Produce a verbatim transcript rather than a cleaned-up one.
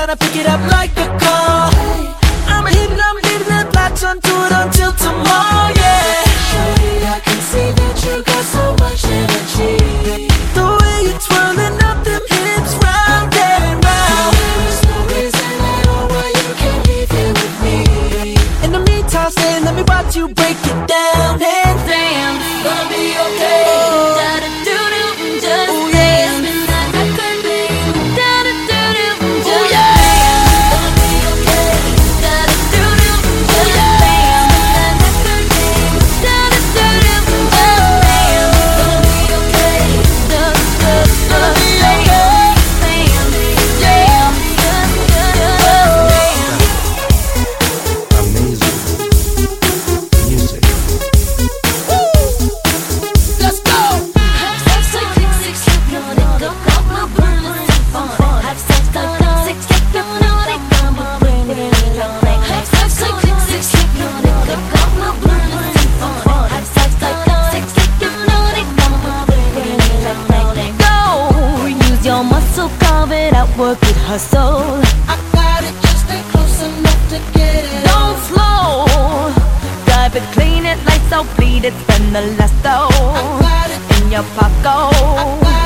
gonna pick it up like a call. I'm hitting, I'm hitting it, latch onto it until tomorrow, yeah. Shorty, I can see that you got so much energy. The way you're twirling up them hips round and round. There's no reason at all why you can't leave here with me. In the meantime, stay, let me watch you break it down. Hands down, Gonna be okay. Oh. Da-da-doo-doo, just Oh, yeah. dance. Midnight record, baby. Da-da-doo-doo, just Oh, yeah. dance. Gonna be okay. Da-da-doo-doo, just dance. Midnight record, baby. Da-da-doo-doo, just dance. Gonna be okay. Just, just, Gonna be just okay. dance. Dance, just, just, just dance. Amazing music. let's go. Have sex like six, six, six, on it, go, go, my burn, let's have fun. Have sex like six, six, six, on it, go, my burn, it on it. Have sex like six, six, six, on it, go, go, my burn, let's have fun. Have sex like six, six, six, on it, go, my burn, it on it. Go, use your muscle, carve it out, work it, hustle. I got it, just stay close enough to get it. Don't slow, drive it, clean it, lights out, bleed it, spend the last I dough got it, in your pocket. I got